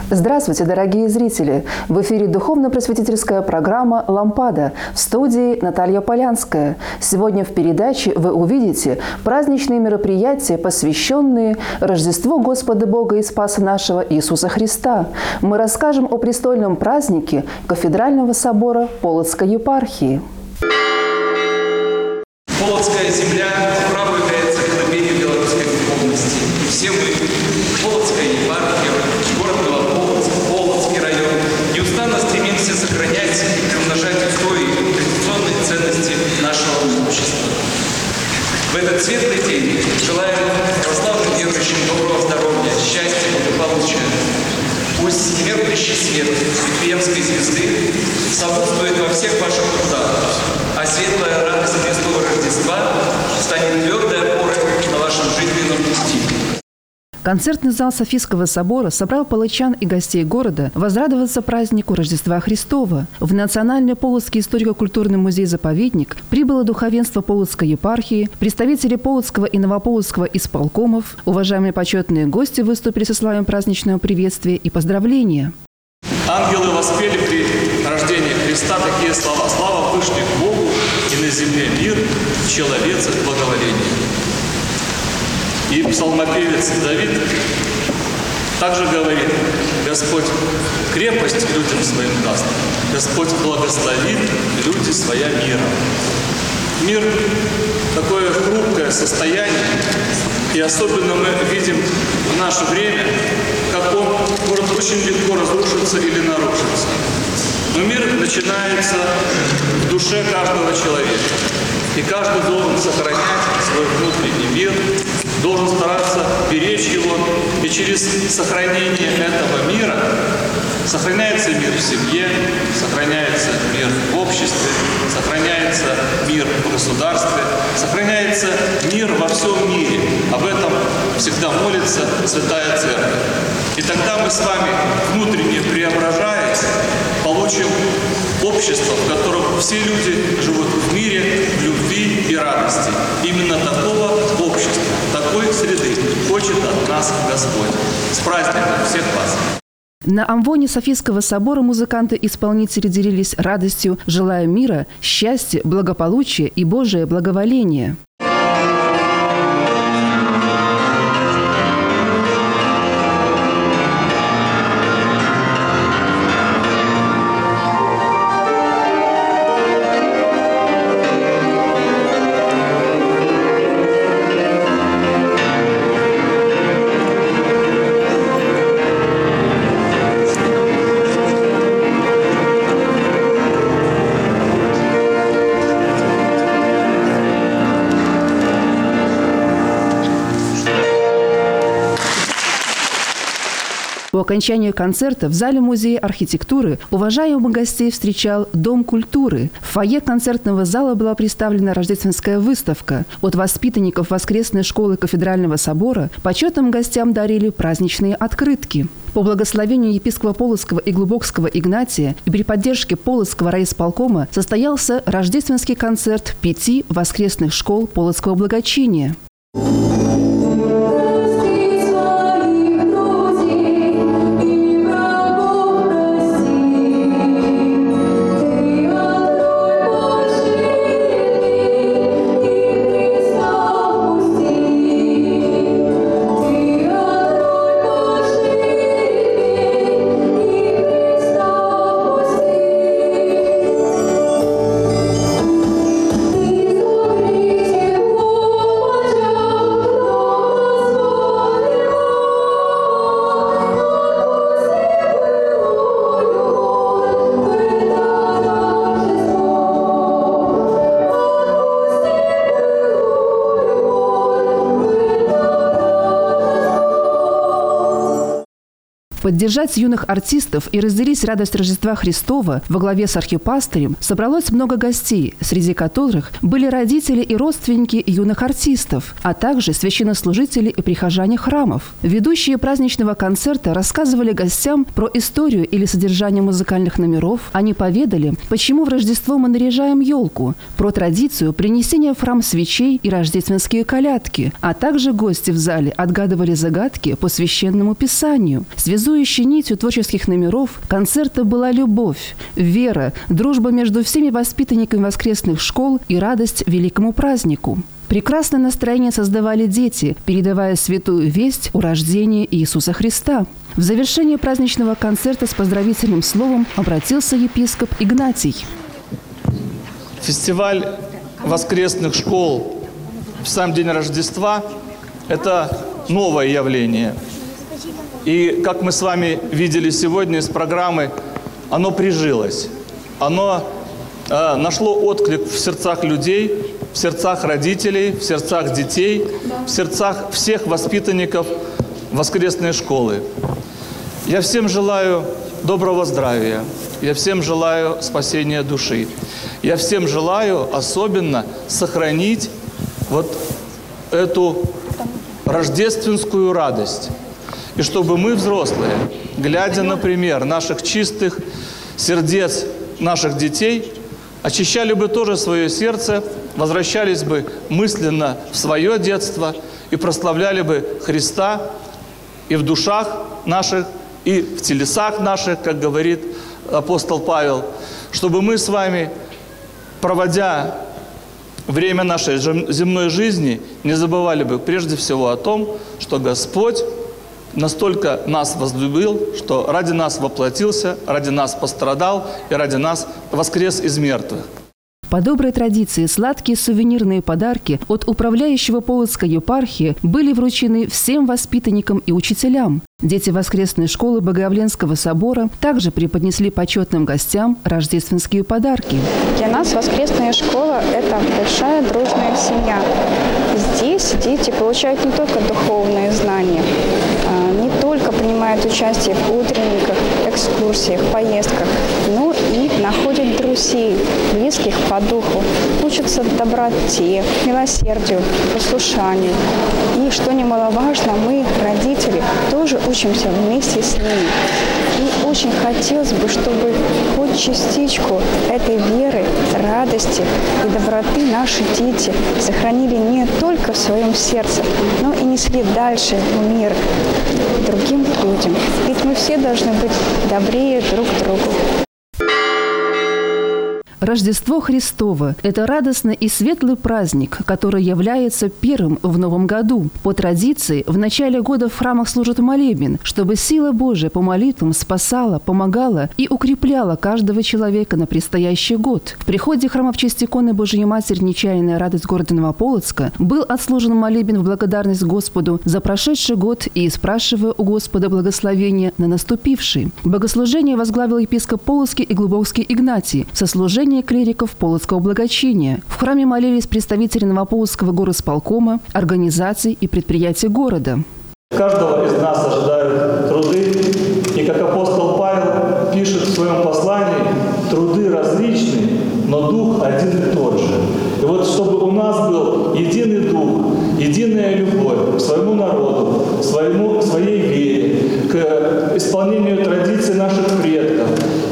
Здравствуйте, дорогие зрители! В эфире духовно-просветительская программа «Лампада». В студии Наталья Полянская. Сегодня в передаче вы увидите праздничные мероприятия, посвященные Рождеству Господа Бога и Спаса нашего Иисуса Христа. Мы расскажем о престольном празднике Кафедрального собора Полоцкой епархии. Полоцкая земля по праву является колыбелью белорусской духовности. И все мы, Полоцкая епархия, город Новополоцк, Полоцкий район, неустанно стремимся сохранять и приумножать устои и традиционные ценности нашего общества. В этот светлый день желаем православным верующим доброго здоровья, счастья, благополучия. Пусть меркнущий свет Вифлеемской звезды сопутствует во всех ваших трудах, а светлая радость Христова Рождества станет твердой опорой на вашем жизненном пути. Концертный зал Софийского собора собрал полочан и гостей города возрадоваться празднику Рождества Христова. В Национальный Полоцкий историко-культурный музей-заповедник прибыло духовенство Полоцкой епархии, представители Полоцкого и Новополоцкого исполкомов, уважаемые почетные гости выступили со словами праздничного приветствия и поздравления. Ангелы воспели при рождении Христа такие слова: «Слава Вышних Богу, и на земле мир, в человеце благоволение». И псалмопевец Давид также говорит: «Господь крепость людям своим даст, Господь благословит люди своя миром». Мир – такое хрупкое состояние, и особенно мы видим в наше время, как он может очень легко разрушиться или нарушиться. Но мир начинается в душе каждого человека, и каждый должен сохранять свой внутренний мир, должен стараться беречь его, и через сохранение этого мира сохраняется мир в семье, сохраняется мир в обществе, сохраняется мир в государстве, сохраняется мир во всем мире. Об этом всегда молится Святая Церковь. И тогда мы с вами, внутренне преображаясь, получим общество, в котором все люди живут в мире, в любви и радости. Именно такого общества, такой среды хочет от нас Господь. С праздником всех вас! На амвоне Софийского собора музыканты-исполнители делились радостью, желая мира, счастья, благополучия и Божие благоволение. По окончанию концерта в зале Музея архитектуры уважаемых гостей встречал Дом культуры. В фойе концертного зала была представлена рождественская выставка. От воспитанников воскресной школы Кафедрального собора почетным гостям дарили праздничные открытки. По благословению епископа Полоцкого и Глубокского Игнатия и при поддержке Полоцкого райисполкома состоялся рождественский концерт 5 воскресных школ Полоцкого благочиния. Поддержать юных артистов и разделить радость Рождества Христова во главе с архипастырем собралось много гостей, среди которых были родители и родственники юных артистов, а также священнослужители и прихожане храмов. Ведущие праздничного концерта рассказывали гостям про историю или содержание музыкальных номеров. Они поведали, почему в Рождество мы наряжаем елку, про традицию принесения в храм свечей и рождественские колядки, а также гости в зале отгадывали загадки по священному писанию. Связующие Связующей нитью творческих номеров концерта была любовь, вера, дружба между всеми воспитанниками воскресных школ и радость великому празднику. Прекрасное настроение создавали дети, передавая святую весть о рождении Иисуса Христа. В завершении праздничного концерта с поздравительным словом обратился епископ Игнатий. Фестиваль воскресных школ в сам день Рождества – это новое явление. И, как мы с вами видели сегодня из программы, оно прижилось. Оно нашло отклик в сердцах людей, в сердцах родителей, в сердцах детей, в сердцах всех воспитанников воскресной школы. Я всем желаю доброго здравия. Я всем желаю спасения души. Я всем желаю особенно сохранить вот эту рождественскую радость. И чтобы мы, взрослые, глядя на пример наших чистых сердец наших детей, очищали бы тоже свое сердце, возвращались бы мысленно в свое детство и прославляли бы Христа и в душах наших, и в телесах наших, как говорит апостол Павел, чтобы мы с вами, проводя время нашей земной жизни, не забывали бы прежде всего о том, что Господь настолько нас возлюбил, что ради нас воплотился, ради нас пострадал и ради нас воскрес из мертвых. По доброй традиции сладкие сувенирные подарки от управляющего Полоцкой епархии были вручены всем воспитанникам и учителям. Дети воскресной школы Богоявленского собора также преподнесли почетным гостям рождественские подарки. Для нас воскресная школа – это большая дружная семья. Здесь дети получают не только духовные знания, не только принимают участие в утренниках, экскурсиях, поездках, но и находят друзей, близких по духу, учатся доброте, милосердию, послушанию. И, что немаловажно, мы, родители, тоже учимся вместе с ними. И очень хотелось бы, чтобы хоть частичку этой веры, радости и доброты наши дети сохранили не только в своем сердце, но и несли дальше в мир другим людям. Ведь мы все должны быть добрее друг к другу. Рождество Христово – это радостный и светлый праздник, который является первым в Новом году. По традиции, в начале года в храмах служат молебен, чтобы сила Божия по молитвам спасала, помогала и укрепляла каждого человека на предстоящий год. В приходе храма в честь иконы Божьей Матери «Нечаянная радость» города Новополоцка был отслужен молебен в благодарность Господу за прошедший год и спрашивая у Господа благословения на наступивший. Богослужение возглавил епископ Полоцкий и Глубокский Игнатий в сослужении клириков Полоцкого благочиния. В храме молились представители Новополоцкого горосполкома, организаций и предприятий города. Каждого из нас ожидают труды, и как апостол Павел пишет в своем послании, труды различные, но дух один и тот же. И вот чтобы у нас был единый дух, единая любовь к своему народу, к своей вере, к исполнению традиций наших предков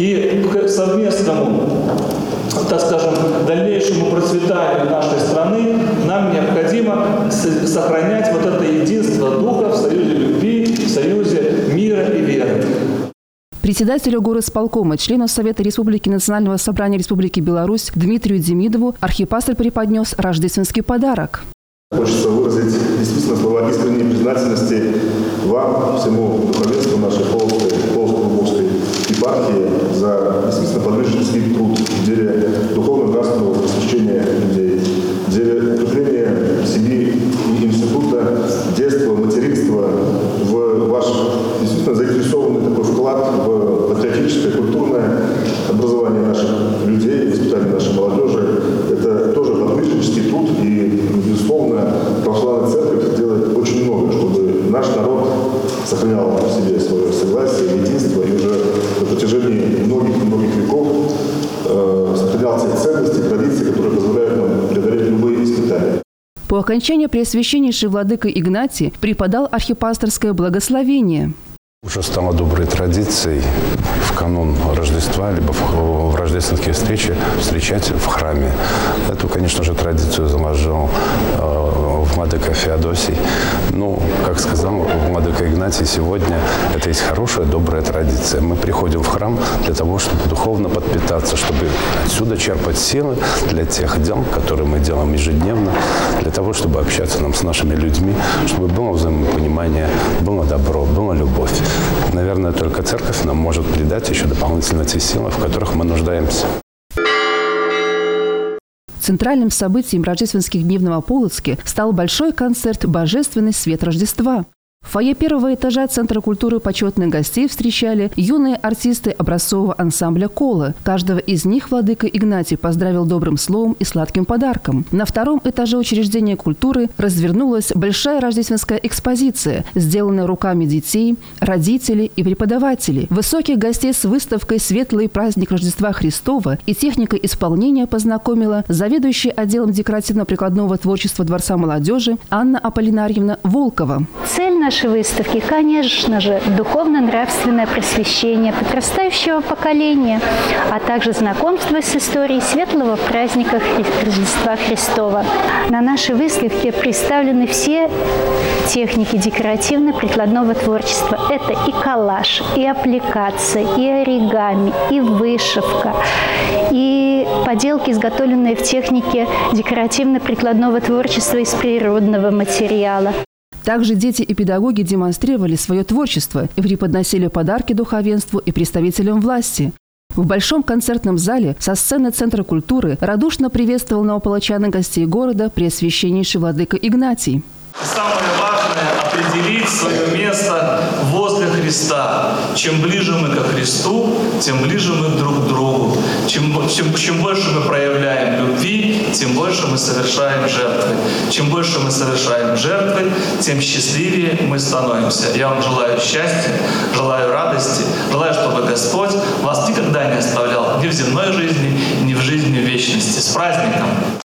и к совместному, так скажем, дальнейшему процветанию нашей страны, нам необходимо сохранять вот это единство духа в союзе любви, в союзе мира и веры. Председателю горосполкома, члену Совета Республики Национального собрания Республики Беларусь Дмитрию Демидову архипастырь преподнес рождественский подарок. Хочется выразить действительно слова искренней признательности вам, всему духовенству нашей Полоцко-Глубокской епархии за действительно подвижнический труд в деле духовно-нравственного просвещения людей, в деле укрепления семьи и института, детства, материнства, в ваш действительно заинтересованный такой вклад в патриотическое, культурное образование наших людей, воспитание нашей молодежи. Это тоже подвижнический труд, и, безусловно, православная церковь делает очень много, чтобы наш народ сохранял в себе свое согласие, единство, и уже на протяжении многих веков сохранял те ценности, традиции, которые позволяют нам преодолеть любые испытания. По окончании Преосвященнейший владыка Игнатий преподал архипасторское благословение. Уже стало доброй традицией в канун Рождества, либо в рождественские встречи встречать в храме. Эту, конечно же, традицию заложил в владыка Феодосий. Ну, как сказал владыка Игнатий, сегодня это есть хорошая, добрая традиция. Мы приходим в храм для того, чтобы духовно подпитаться, чтобы отсюда черпать силы для тех дел, которые мы делаем ежедневно, для того, чтобы общаться нам с нашими людьми, чтобы было взаимопонимание, было добро, была любовь. Наверное, только церковь нам может придать еще дополнительно те силы, в которых мы нуждаемся. Центральным событием рождественских дней в Новополоцке стал большой концерт «Божественный свет Рождества». В фойе первого этажа Центра культуры почетных гостей встречали юные артисты образцового ансамбля «Кола». Каждого из них владыка Игнатий поздравил добрым словом и сладким подарком. На втором этаже учреждения культуры развернулась большая рождественская экспозиция, сделанная руками детей, родителей и преподавателей. Высоких гостей с выставкой «Светлый праздник Рождества Христова» и техникой исполнения познакомила заведующая отделом декоративно-прикладного творчества Дворца молодежи Анна Аполлинарьевна Волкова. Цель нашей выставки, конечно же, духовно-нравственное просвещение подрастающего поколения, а также знакомство с историей светлого праздника Рождества Христова. На нашей выставке представлены все техники декоративно-прикладного творчества. Это и коллаж, и аппликация, и оригами, и вышивка, и поделки, изготовленные в технике декоративно-прикладного творчества из природного материала. Также дети и педагоги демонстрировали свое творчество и преподносили подарки духовенству и представителям власти. В большом концертном зале со сцены Центра культуры радушно приветствовал новополочан и гостей города преосвященнейший владыка Игнатий. Самое важное – определить свое место возле Христа. Чем ближе мы ко Христу, тем ближе мы друг к другу. Чем больше мы проявляем любви, тем больше мы совершаем жертвы. Чем больше мы совершаем жертвы, тем счастливее мы становимся. Я вам желаю счастья, желаю радости, желаю, чтобы Господь вас никогда не оставлял ни в земной жизни, ни в жизни вечности. С праздником!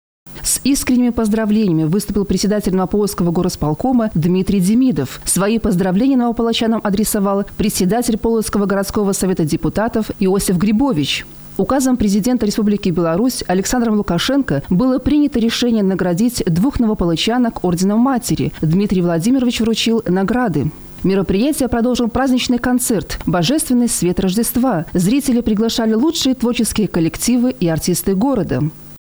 С искренними поздравлениями выступил председатель Новополоцкого горосполкома Дмитрий Демидов. Свои поздравления новополочанам адресовал председатель Полоцкого городского совета депутатов Иосиф Грибович. Указом президента Республики Беларусь Александром Лукашенко было принято решение наградить 2 новополочанок орденом Матери. Дмитрий Владимирович вручил награды. Мероприятие продолжил праздничный концерт «Божественный свет Рождества». Зрители приглашали лучшие творческие коллективы и артисты города.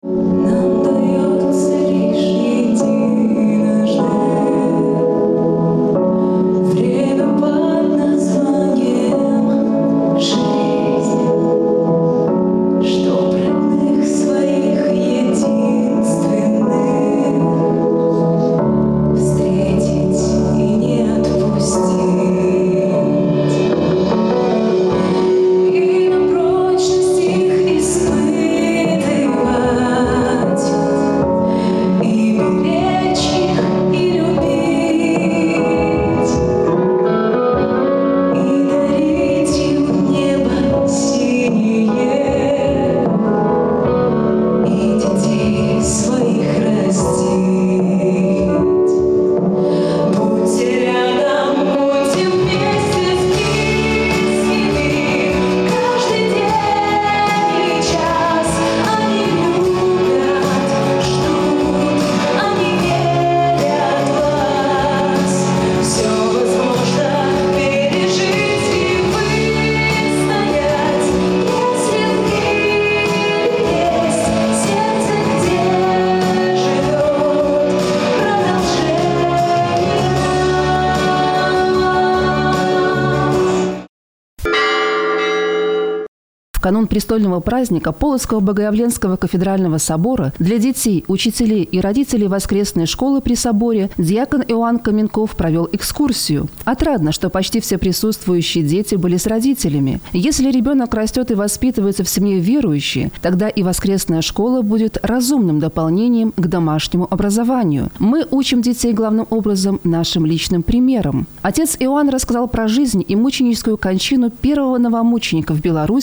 В канун престольного праздника Полоцкого Богоявленского кафедрального собора для детей, учителей и родителей воскресной школы при соборе диакон Иоанн Каменков провел экскурсию. Отрадно, что почти все присутствующие дети были с родителями. Если ребенок растет и воспитывается в семье верующей, тогда и воскресная школа будет разумным дополнением к домашнему образованию. Мы учим детей главным образом нашим личным примером. Отец Иоанн рассказал про жизнь и мученическую кончину первого новомученика в Беларуси,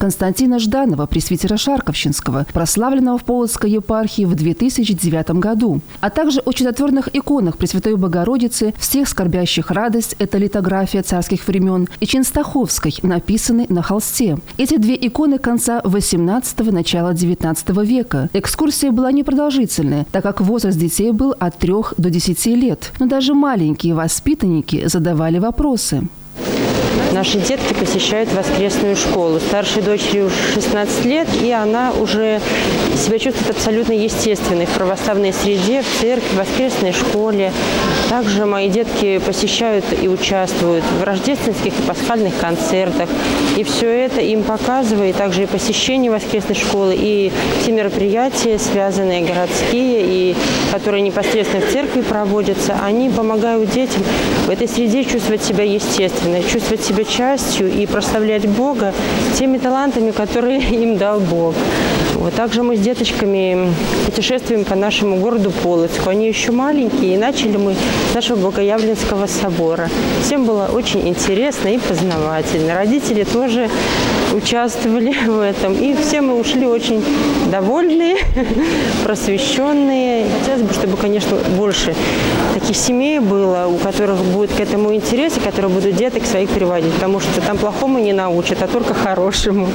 Константина Жданова, пресвитера Шарковщинского, прославленного в Полоцкой епархии в 2009 году, а также о чудотворных иконах Пресвятой Богородицы «Всех скорбящих радость» – это литография царских времен, и Ченстаховской, написанной на холсте. Эти две иконы конца XVIII – начала XIX века. Экскурсия была непродолжительная, так как возраст детей был от 3 до 10 лет. Но даже маленькие воспитанники задавали вопросы. Наши детки посещают воскресную школу. Старшей дочери уже 16 лет, и она уже себя чувствует абсолютно естественной в православной среде, в церкви, в воскресной школе. Также мои детки посещают и участвуют в рождественских и пасхальных концертах. И все это им показывает, также и посещение воскресной школы, и все мероприятия, связанные городские, и которые непосредственно в церкви проводятся, они помогают детям в этой среде чувствовать себя естественно, чувствовать себя частью и прославлять Бога теми талантами, которые им дал Бог. Вот. Также мы с деточками путешествуем по нашему городу Полоцку. Они еще маленькие, и начали мы с нашего Богоявленского собора. Всем было очень интересно и познавательно. Родители тоже участвовали в этом. И все мы ушли очень довольные, просвещенные. Хотелось бы, чтобы, конечно, больше таких семей было, у которых будет к этому интерес, и которые будут деток своих переводить. Потому что там плохому не научат, а только хорошему.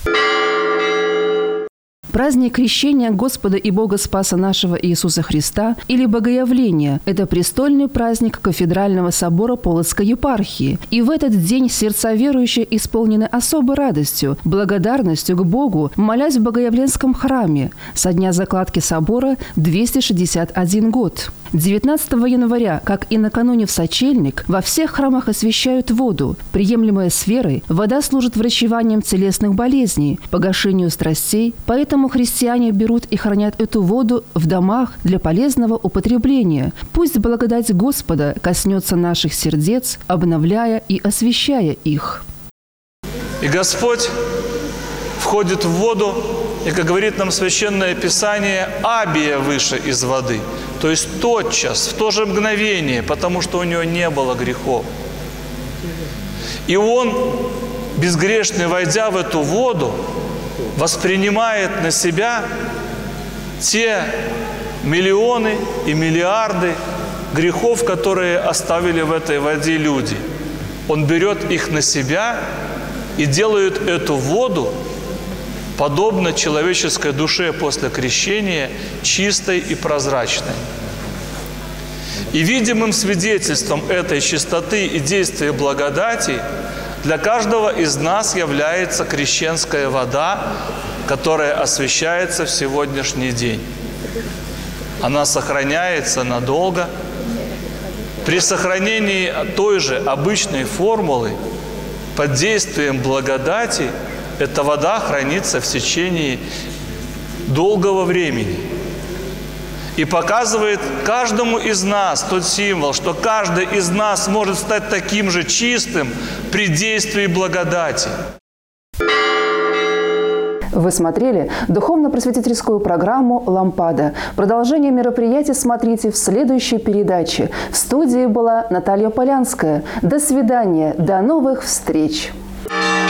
Праздник крещения Господа и Бога Спаса нашего Иисуса Христа или Богоявления – это престольный праздник Кафедрального собора Полоцкой епархии. И в этот день сердца верующие исполнены особой радостью, благодарностью к Богу, молясь в Богоявленском храме. Со дня закладки собора 261 год. 19 января, как и накануне в сочельник, во всех храмах освящают воду. Приемлемая с верой, вода служит врачеванием телесных болезней, погашению страстей, поэтому христиане берут и хранят эту воду в домах для полезного употребления. Пусть благодать Господа коснется наших сердец, обновляя и освящая их. И Господь входит в воду, и, как говорит нам Священное Писание, абия выше из воды. То есть тотчас, в то же мгновение, потому что у него не было грехов. И он, безгрешный, войдя в эту воду, воспринимает на себя те миллионы и миллиарды грехов, которые оставили в этой воде люди. Он берет их на себя и делает эту воду, подобно человеческой душе после крещения, чистой и прозрачной. И видимым свидетельством этой чистоты и действия благодати для каждого из нас является крещенская вода, которая освящается в сегодняшний день. Она сохраняется надолго. При сохранении той же обычной формулы под действием благодати эта вода хранится в течение долгого времени. И показывает каждому из нас тот символ, что каждый из нас может стать таким же чистым при действии благодати. Вы смотрели духовно-просветительскую программу «Лампада». Продолжение мероприятия смотрите в следующей передаче. В студии была Наталья Полянская. До свидания, до новых встреч!